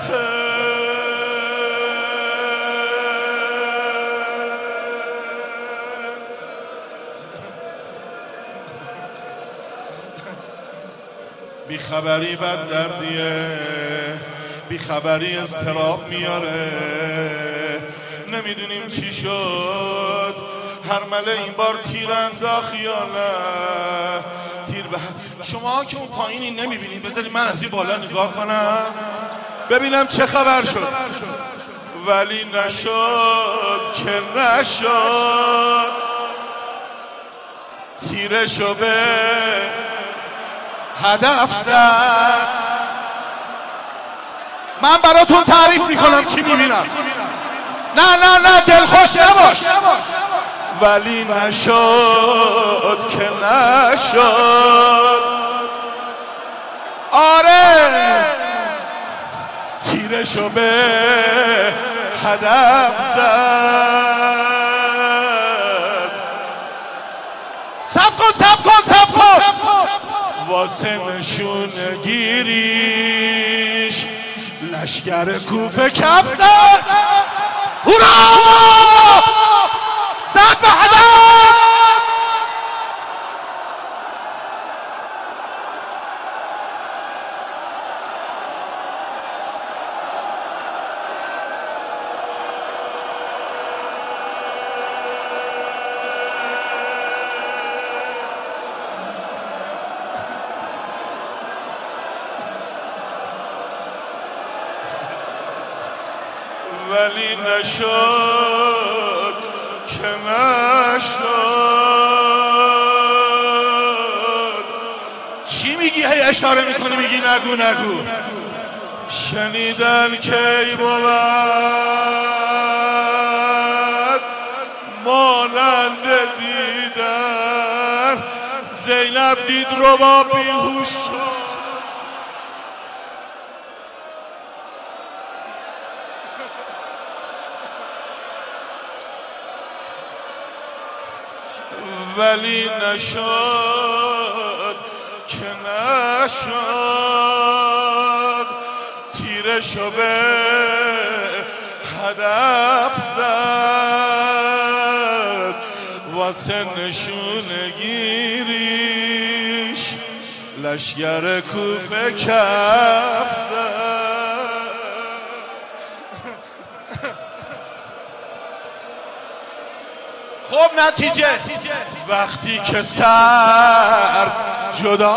بیخبری بد دردیه، بیخبری اضطراب میاره، نمیدونیم چی شد. هر مله این بار تیر انداخت یا نه تیر به شما که اون پایینی نمیبینید، بذاری من از این بالا نگاه کنم ببینم چه خبر شد. ولی نشد که نشد، تیرشو به هدف زد. من براتون تعریف میکنم چی میبینم. نه دلخوش نباش. ولی نشد که نشد. آره تیرشو به هدف زد. سب کن واسه نشون گیریش لشگر کوفه کف زد. هورا زد به هدف. ولی نشد که نشد. چی میگی؟ هی اشاره میکنی میگی نگو. شنیدن کی بود مانند دیدن. زینب دید رباب بیهوش شد. ولی نشد که نشد. تیرشو به هدف زد. واسه نشون گیریش لشگر کوفه کف زد. خب نتیجه وقتی که سر جدا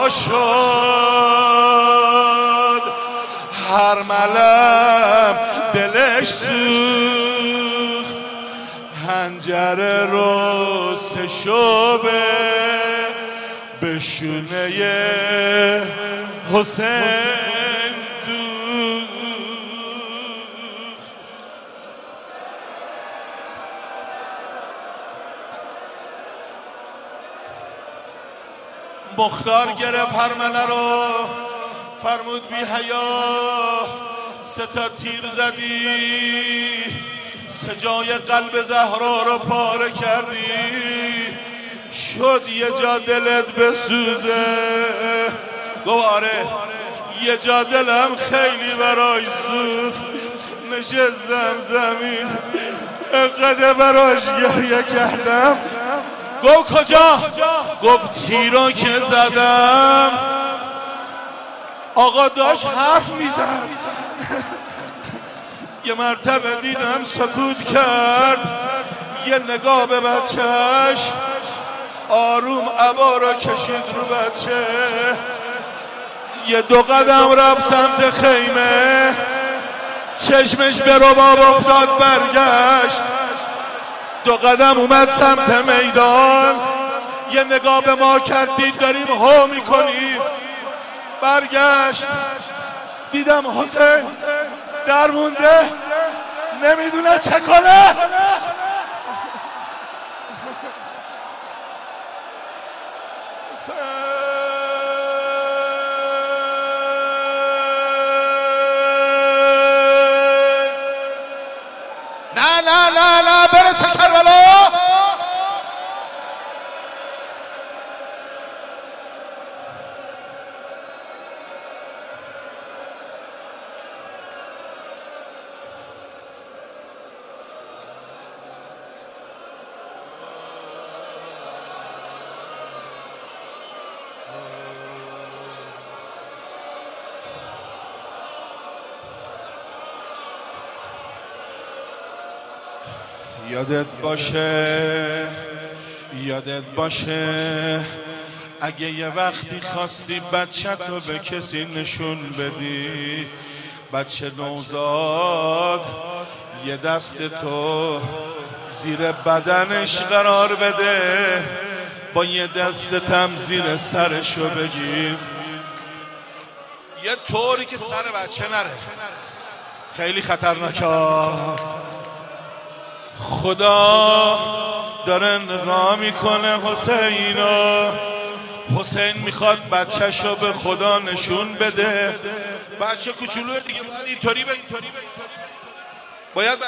شد، هر ملم دلش سوخت. حنجره رو سشوبه به شونه حسین دوخت. مختار گرفت هرمله رو فرمود بی حیا 3 تا تیر زدی، 3 جای قلب زهرا رو پاره کردی. شد یه جا دلت بسوزه. گفت آره یه جا دلم خیلی برای سوخت. نشستم زمین انقدر براش گریه کردم. گفت کجا؟ گفت تیرو که زدم. آقا داشت حرف میزد. یه مرتبه دیدم سکوت کرد، یه نگاه به بچهش، آروم عبا را کشید رو بچه. یه 2 قدم رفت سمت خیمه، چشمش به رباب افتاد برگشت. 2 قدم اومد سمت میدان، یه نگاه به ما کرد، دید داریم هو میکنیم. برگشت دیدم حسین در مونده نمیدونه چه کنه. نه برسه کربلا. یادت باشه اگه یه وقتی خواستی بچه تو به کسی نشون بدی، بچه نوزاد یه دست تو زیر بدنش قرار بده، با یه دستتم زیر سرشو بگیر، یه طوری که سر بچه نره. خیلی خطرناکه. خدا داره نگاه میکنه حسینو، حسین میخواد بچه‌شو به خدا نشون بده. بچه کوچولو دیگه باید اینطوری باید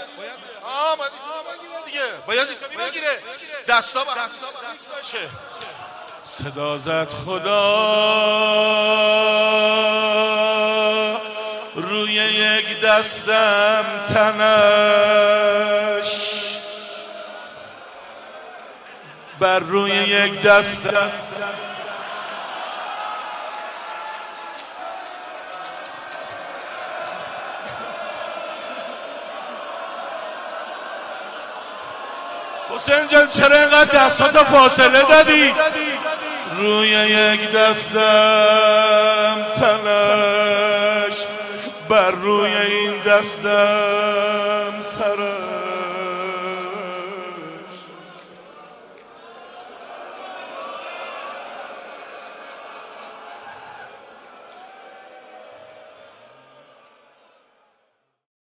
اینطوری بگیره، دستا باشه. صدا زد خدا روی یک دستم تنش، بر روی یک دستم حسین جان چرا اینقدر دستاتو فاصله دادی؟ روی یک دستم تنش، بر روی این دستم سرش.